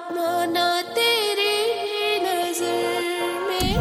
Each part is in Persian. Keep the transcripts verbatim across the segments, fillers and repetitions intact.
माना तेरी नजर में।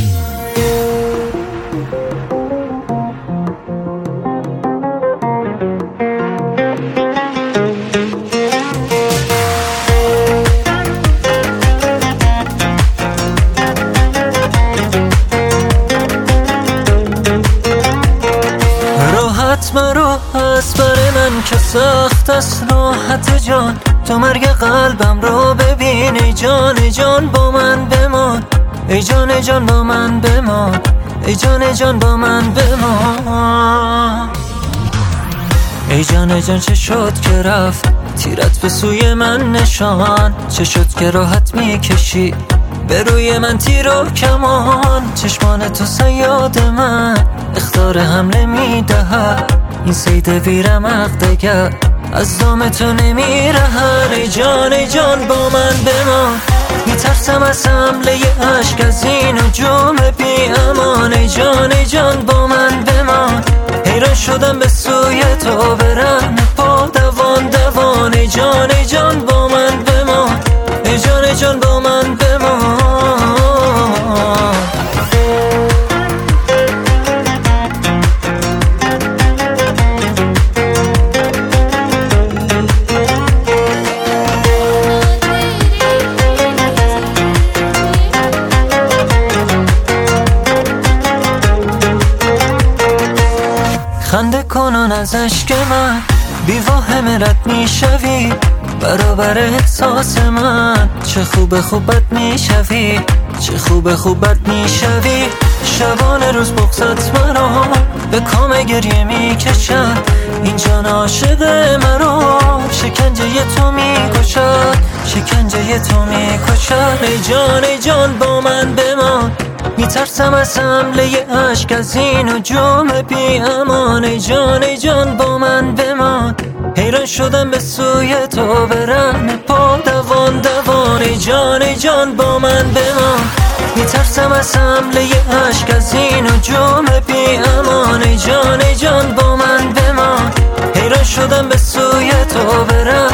راحت مرا از بر من که سخت است راحت جان، تو مرگ قلبم رو ببین ای جان ای جان با من بمان، ای جان ای جان با من بمان، ای جان ای جان با من بمان. ای جان ای جان چه شد که رفت تیرت به سوی من نشان، چه شد که راحت میکشی به روی من تیر و کمان، چشمان تو صیاد من اخطار حمله میدهد، این صید بیرمق دگر از دام تو نمیرهد. ای جان ای جان با من بمان، میترسم از حمله اشک از این نجوم بی امان. ای جان ای جان با من بمان، حیران شدم به سوی تو برم پا دوان دوان. ای جان ای جان با من بمان، ای جان ای جان با من بمان. خنده کنون از اشک من بی واهم رد میشوی، برابر احساس من چه خوب خوب بد میشوی، چه خوب خوب بد میشوی. شبانه روز بغضت مرا به کام گریه میکشد، این جان عاشق مرا شکنجه تو میکشد، شکنجه تو میکشد. ای جان ای جان با من بمان، میترسم از حمله اشک از این نجوم بی امان. ای جان ای جان با من بمان، حیران شدم به سوی تو برم پا دوان دوان. ای جان ای جان با من بمان، میترسم از حمله اشک از این نجوم بی امان. ای جان ای جان با من بمان، حیران شدم به سوی تو برم